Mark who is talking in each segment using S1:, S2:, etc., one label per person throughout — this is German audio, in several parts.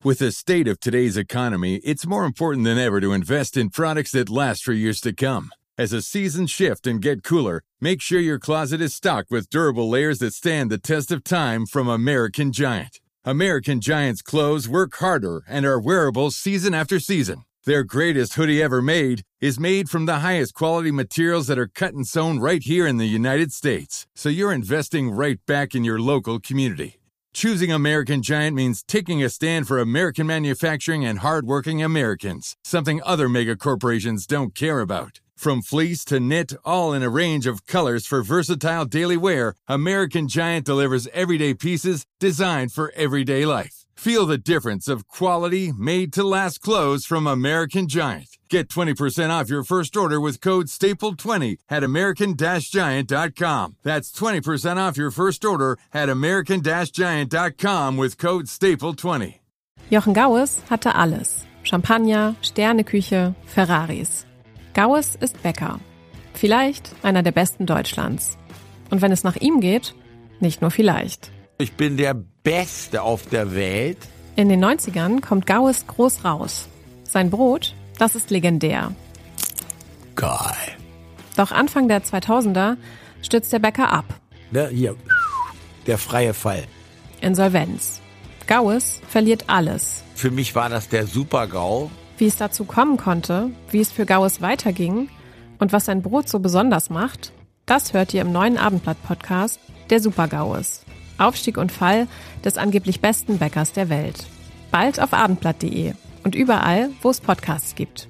S1: With the state of today's economy, it's more important than ever to invest in products that last for years to come. As the seasons shift and get cooler, make sure your closet is stocked with durable layers that stand the test of time from American Giant. American Giant's clothes work harder and are wearable season after season. Their greatest hoodie ever made is made from the highest quality materials that are cut and sewn right here in the United States. So you're investing right back in your local community. Choosing American Giant means taking a stand for American manufacturing and hardworking Americans, something other mega corporations don't care about. From fleece to knit, all in a range of colors for versatile daily wear, American Giant delivers everyday pieces designed for everyday life. Feel the difference of quality, made-to-last clothes from American Giant. Get 20% off your first order with code STAPLE20 at american-giant.com. That's 20% off your first order at american-giant.com with code STAPLE20.
S2: Jochen Gaues hatte alles. Champagner, Sterneküche, Ferraris. Gaues ist Bäcker. Vielleicht einer der besten Deutschlands. Und wenn es nach ihm geht, nicht nur vielleicht.
S3: Ich bin der Beste auf der Welt.
S2: In den 90ern kommt Gaues groß raus. Sein Brot, das ist legendär.
S3: Geil.
S2: Doch Anfang der 2000er stürzt der Bäcker ab.
S3: Ne, hier, der freie Fall.
S2: Insolvenz. Gaues verliert alles.
S3: Für mich war das der Super-GAU.
S2: Wie es dazu kommen konnte, wie es für Gaues weiterging und was sein Brot so besonders macht, das hört ihr im neuen Abendblatt-Podcast Der Super-Gaues. Aufstieg und Fall des angeblich besten Bäckers der Welt. Bald auf abendblatt.de und überall, wo es Podcasts gibt.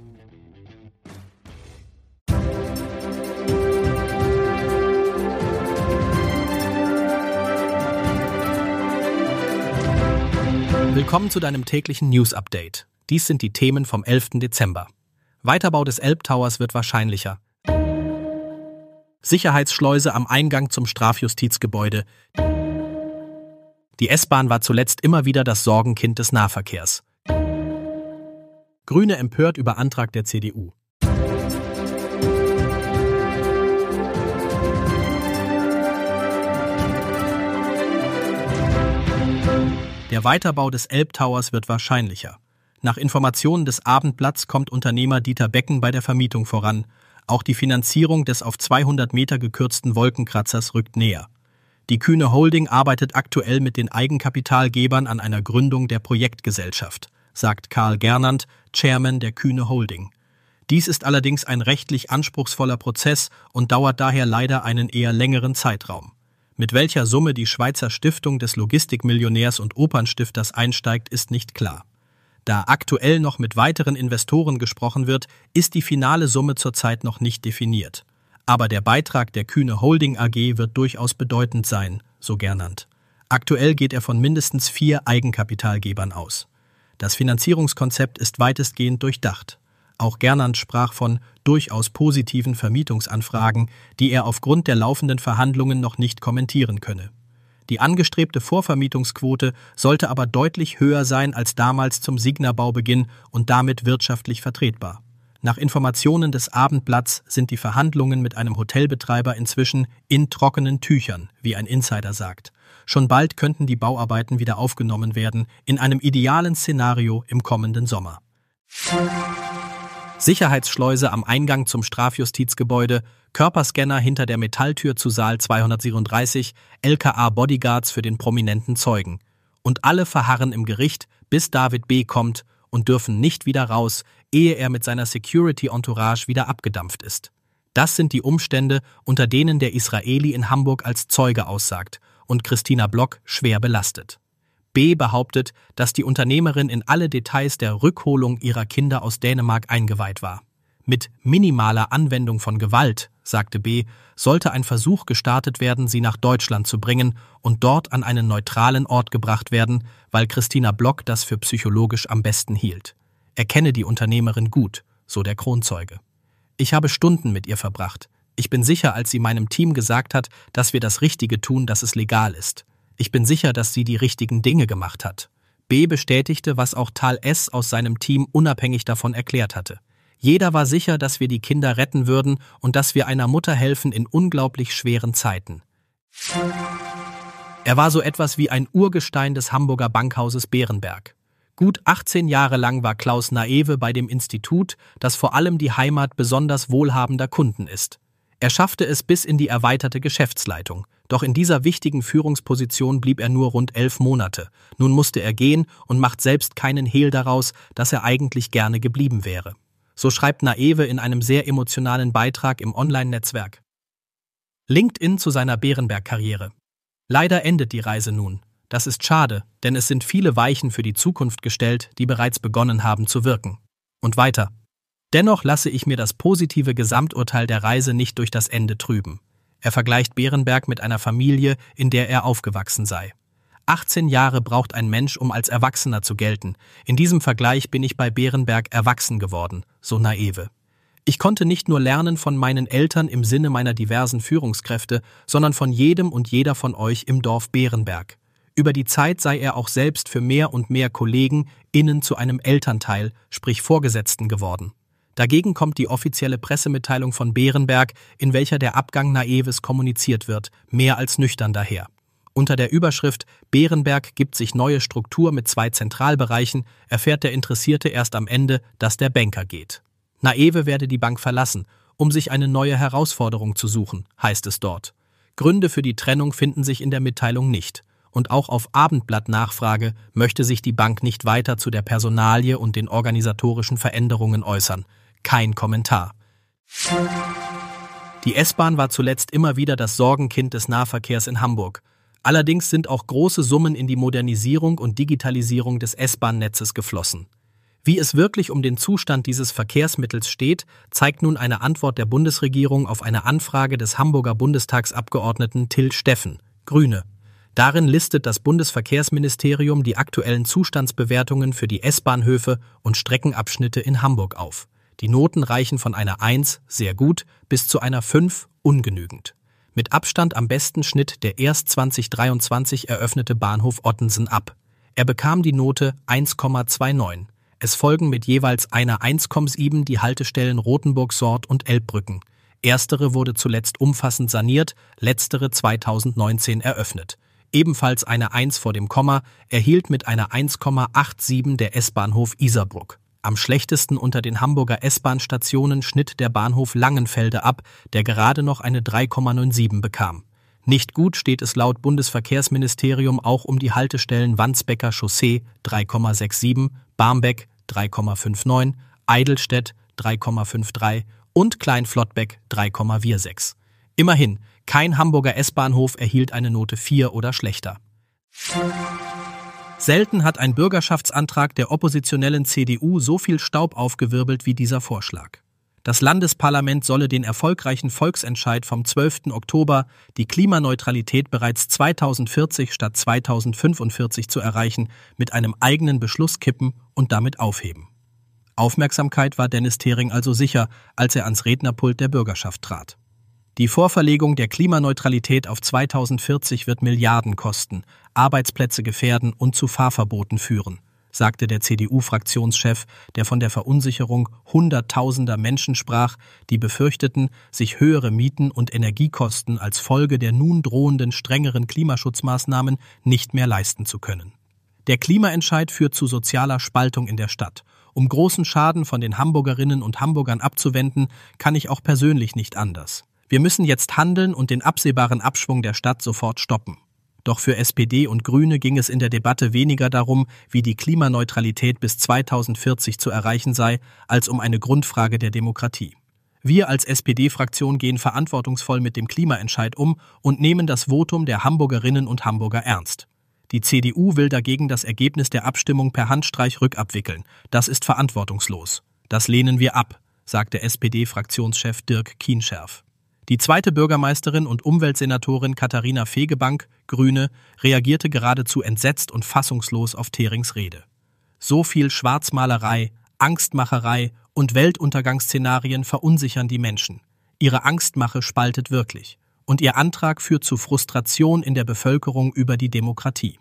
S4: Willkommen zu deinem täglichen News-Update. Dies sind die Themen vom 11. Dezember. Weiterbau des Elbtowers wird wahrscheinlicher. Sicherheitsschleuse am Eingang zum Strafjustizgebäude. Die S-Bahn war zuletzt immer wieder das Sorgenkind des Nahverkehrs. Grüne empört über Antrag der CDU. Der Weiterbau des Elbtowers wird wahrscheinlicher. Nach Informationen des Abendblatts kommt Unternehmer Dieter Becken bei der Vermietung voran. Auch die Finanzierung des auf 200 Meter gekürzten Wolkenkratzers rückt näher. Die Kühne Holding arbeitet aktuell mit den Eigenkapitalgebern an einer Gründung der Projektgesellschaft, sagt Karl Gernand, Chairman der Kühne Holding. Dies ist allerdings ein rechtlich anspruchsvoller Prozess und dauert daher leider einen eher längeren Zeitraum. Mit welcher Summe die Schweizer Stiftung des Logistikmillionärs und Opernstifters einsteigt, ist nicht klar. Da aktuell noch mit weiteren Investoren gesprochen wird, ist die finale Summe zurzeit noch nicht definiert. Aber der Beitrag der Kühne Holding AG wird durchaus bedeutend sein, so Gernand. Aktuell geht er von mindestens 4 Eigenkapitalgebern aus. Das Finanzierungskonzept ist weitestgehend durchdacht. Auch Gernand sprach von durchaus positiven Vermietungsanfragen, die er aufgrund der laufenden Verhandlungen noch nicht kommentieren könne. Die angestrebte Vorvermietungsquote sollte aber deutlich höher sein als damals zum Signa-Baubeginn und damit wirtschaftlich vertretbar. Nach Informationen des Abendblatts sind die Verhandlungen mit einem Hotelbetreiber inzwischen in trockenen Tüchern, wie ein Insider sagt. Schon bald könnten die Bauarbeiten wieder aufgenommen werden, in einem idealen Szenario im kommenden Sommer. Sicherheitsschleuse am Eingang zum Strafjustizgebäude, Körperscanner hinter der Metalltür zu Saal 237, LKA-Bodyguards für den prominenten Zeugen. Und alle verharren im Gericht, bis David B. kommt und dürfen nicht wieder raus, ehe er mit seiner Security-Entourage wieder abgedampft ist. Das sind die Umstände, unter denen der Israeli in Hamburg als Zeuge aussagt und Christina Block schwer belastet. B. behauptet, dass die Unternehmerin in alle Details der Rückholung ihrer Kinder aus Dänemark eingeweiht war. Mit minimaler Anwendung von Gewalt, sagte B., sollte ein Versuch gestartet werden, sie nach Deutschland zu bringen und dort an einen neutralen Ort gebracht werden, weil Christina Block das für psychologisch am besten hielt. Er kenne die Unternehmerin gut, so der Kronzeuge. Ich habe Stunden mit ihr verbracht. Ich bin sicher, als sie meinem Team gesagt hat, dass wir das Richtige tun, dass es legal ist. Ich bin sicher, dass sie die richtigen Dinge gemacht hat. B. bestätigte, was auch Tal S. aus seinem Team unabhängig davon erklärt hatte. Jeder war sicher, dass wir die Kinder retten würden und dass wir einer Mutter helfen in unglaublich schweren Zeiten. Er war so etwas wie ein Urgestein des Hamburger Bankhauses Bärenberg. Gut 18 Jahre lang war Klaus Naewe bei dem Institut, das vor allem die Heimat besonders wohlhabender Kunden ist. Er schaffte es bis in die erweiterte Geschäftsleitung. Doch in dieser wichtigen Führungsposition blieb er nur rund 11 Monate. Nun musste er gehen und macht selbst keinen Hehl daraus, dass er eigentlich gerne geblieben wäre. So schreibt Naewe in einem sehr emotionalen Beitrag im Online-Netzwerk. LinkedIn zu seiner Berenberg-Karriere. Leider endet die Reise nun. Das ist schade, denn es sind viele Weichen für die Zukunft gestellt, die bereits begonnen haben zu wirken. Und weiter. Dennoch lasse ich mir das positive Gesamturteil der Reise nicht durch das Ende trüben. Er vergleicht Berenberg mit einer Familie, in der er aufgewachsen sei. 18 Jahre braucht ein Mensch, um als Erwachsener zu gelten. In diesem Vergleich bin ich bei Berenberg erwachsen geworden, so Naewe. Ich konnte nicht nur lernen von meinen Eltern im Sinne meiner diversen Führungskräfte, sondern von jedem und jeder von euch im Dorf Berenberg. Über die Zeit sei er auch selbst für mehr und mehr Kollegen innen zu einem Elternteil, sprich Vorgesetzten geworden. Dagegen kommt die offizielle Pressemitteilung von Berenberg, in welcher der Abgang Naewes kommuniziert wird, mehr als nüchtern daher. Unter der Überschrift Berenberg gibt sich neue Struktur mit 2 Zentralbereichen, erfährt der Interessierte erst am Ende, dass der Banker geht. Naewe werde die Bank verlassen, um sich eine neue Herausforderung zu suchen, heißt es dort. Gründe für die Trennung finden sich in der Mitteilung nicht. Und auch auf Abendblatt-Nachfrage möchte sich die Bank nicht weiter zu der Personalie und den organisatorischen Veränderungen äußern. Kein Kommentar. Die S-Bahn war zuletzt immer wieder das Sorgenkind des Nahverkehrs in Hamburg. Allerdings sind auch große Summen in die Modernisierung und Digitalisierung des S-Bahn-Netzes geflossen. Wie es wirklich um den Zustand dieses Verkehrsmittels steht, zeigt nun eine Antwort der Bundesregierung auf eine Anfrage des Hamburger Bundestagsabgeordneten Till Steffen, Grüne. Darin listet das Bundesverkehrsministerium die aktuellen Zustandsbewertungen für die S-Bahnhöfe und Streckenabschnitte in Hamburg auf. Die Noten reichen von einer 1, sehr gut, bis zu einer 5, ungenügend. Mit Abstand am besten schnitt der erst 2023 eröffnete Bahnhof Ottensen ab. Er bekam die Note 1,29. Es folgen mit jeweils einer 1,7 die Haltestellen Rothenburg-Sort und Elbbrücken. Erstere wurde zuletzt umfassend saniert, letztere 2019 eröffnet. Ebenfalls eine 1 vor dem Komma erhielt mit einer 1,87 der S-Bahnhof Isarbrück. Am schlechtesten unter den Hamburger S-Bahn-Stationen schnitt der Bahnhof Langenfelde ab, der gerade noch eine 3,97 bekam. Nicht gut steht es laut Bundesverkehrsministerium auch um die Haltestellen Wandsbeker Chaussee 3,67, Barmbek 3,59, Eidelstedt 3,53 und Kleinflottbeck 3,46. Immerhin, kein Hamburger S-Bahnhof erhielt eine Note 4 oder schlechter. Selten hat ein Bürgerschaftsantrag der oppositionellen CDU so viel Staub aufgewirbelt wie dieser Vorschlag. Das Landesparlament solle den erfolgreichen Volksentscheid vom 12. Oktober, die Klimaneutralität bereits 2040 statt 2045 zu erreichen, mit einem eigenen Beschluss kippen und damit aufheben. Aufmerksamkeit war Dennis Thering also sicher, als er ans Rednerpult der Bürgerschaft trat. Die Vorverlegung der Klimaneutralität auf 2040 wird Milliarden kosten, Arbeitsplätze gefährden und zu Fahrverboten führen, sagte der CDU-Fraktionschef, der von der Verunsicherung Hunderttausender Menschen sprach, die befürchteten, sich höhere Mieten und Energiekosten als Folge der nun drohenden strengeren Klimaschutzmaßnahmen nicht mehr leisten zu können. Der Klimaentscheid führt zu sozialer Spaltung in der Stadt. Um großen Schaden von den Hamburgerinnen und Hamburgern abzuwenden, kann ich auch persönlich nicht anders. Wir müssen jetzt handeln und den absehbaren Abschwung der Stadt sofort stoppen. Doch für SPD und Grüne ging es in der Debatte weniger darum, wie die Klimaneutralität bis 2040 zu erreichen sei, als um eine Grundfrage der Demokratie. Wir als SPD-Fraktion gehen verantwortungsvoll mit dem Klimaentscheid um und nehmen das Votum der Hamburgerinnen und Hamburger ernst. Die CDU will dagegen das Ergebnis der Abstimmung per Handstreich rückabwickeln. Das ist verantwortungslos. Das lehnen wir ab, sagte SPD-Fraktionschef Dirk Kienscherf. Die zweite Bürgermeisterin und Umweltsenatorin Katharina Fegebank, Grüne, reagierte geradezu entsetzt und fassungslos auf Therings Rede. So viel Schwarzmalerei, Angstmacherei und Weltuntergangsszenarien verunsichern die Menschen. Ihre Angstmache spaltet wirklich. Und ihr Antrag führt zu Frustration in der Bevölkerung über die Demokratie.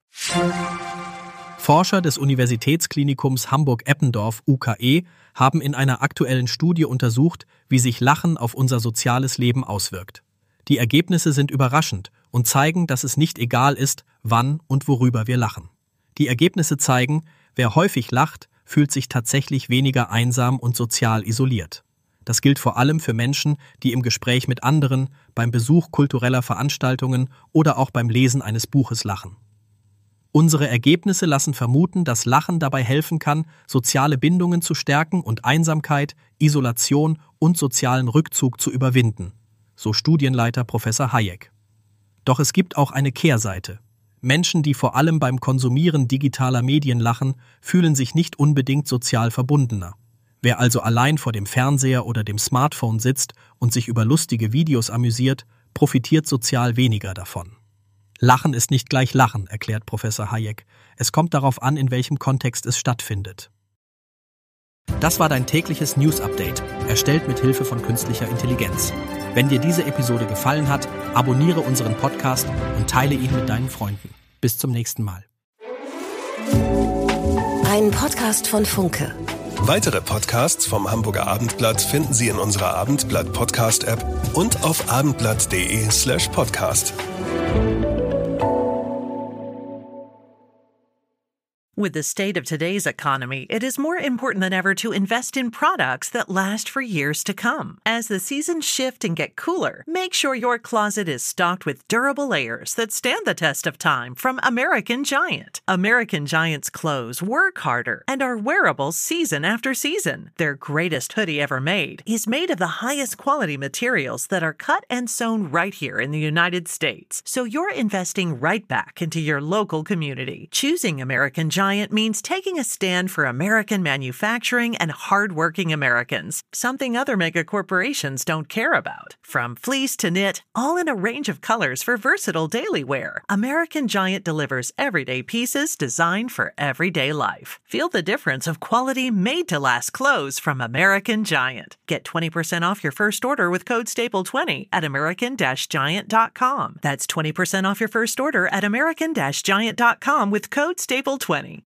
S4: Forscher des Universitätsklinikums Hamburg-Eppendorf UKE haben in einer aktuellen Studie untersucht, wie sich Lachen auf unser soziales Leben auswirkt. Die Ergebnisse sind überraschend und zeigen, dass es nicht egal ist, wann und worüber wir lachen. Die Ergebnisse zeigen, Wer häufig lacht, fühlt sich tatsächlich weniger einsam und sozial isoliert. Das gilt vor allem für Menschen, die im Gespräch mit anderen, beim Besuch kultureller Veranstaltungen oder auch beim Lesen eines Buches lachen. Unsere Ergebnisse lassen vermuten, dass Lachen dabei helfen kann, soziale Bindungen zu stärken und Einsamkeit, Isolation und sozialen Rückzug zu überwinden, so Studienleiter Professor Hayek. Doch es gibt auch eine Kehrseite. Menschen, die vor allem beim Konsumieren digitaler Medien lachen, fühlen sich nicht unbedingt sozial verbundener. Wer also allein vor dem Fernseher oder dem Smartphone sitzt und sich über lustige Videos amüsiert, profitiert sozial weniger davon. Lachen ist nicht gleich Lachen, erklärt Professor Hayek. Es kommt darauf an, in welchem Kontext es stattfindet. Das war dein tägliches News-Update, erstellt mit Hilfe von künstlicher Intelligenz. Wenn dir diese Episode gefallen hat, abonniere unseren Podcast und teile ihn mit deinen Freunden. Bis zum nächsten Mal.
S5: Ein Podcast von Funke.
S6: Weitere Podcasts vom Hamburger Abendblatt finden Sie in unserer Abendblatt-Podcast-App und auf abendblatt.de/podcast.
S7: With the state of today's economy, it is more important than ever to invest in products that last for years to come. As the seasons shift and get cooler, make sure your closet is stocked with durable layers that stand the test of time from American Giant. American Giant's clothes work harder and are wearable season after season. Their greatest hoodie ever made is made of the highest quality materials that are cut and sewn right here in the United States. So you're investing right back into your local community. Choosing American Giant means taking a stand for American manufacturing and hardworking Americans, something other mega corporations don't care about. From fleece to knit, all in a range of colors for versatile daily wear, American Giant delivers everyday pieces designed for everyday life. Feel the difference of quality made-to-last clothes from American Giant. Get 20% off your first order with code STAPLE20 at american-giant.com. That's 20% off your first order at american-giant.com with code STAPLE20.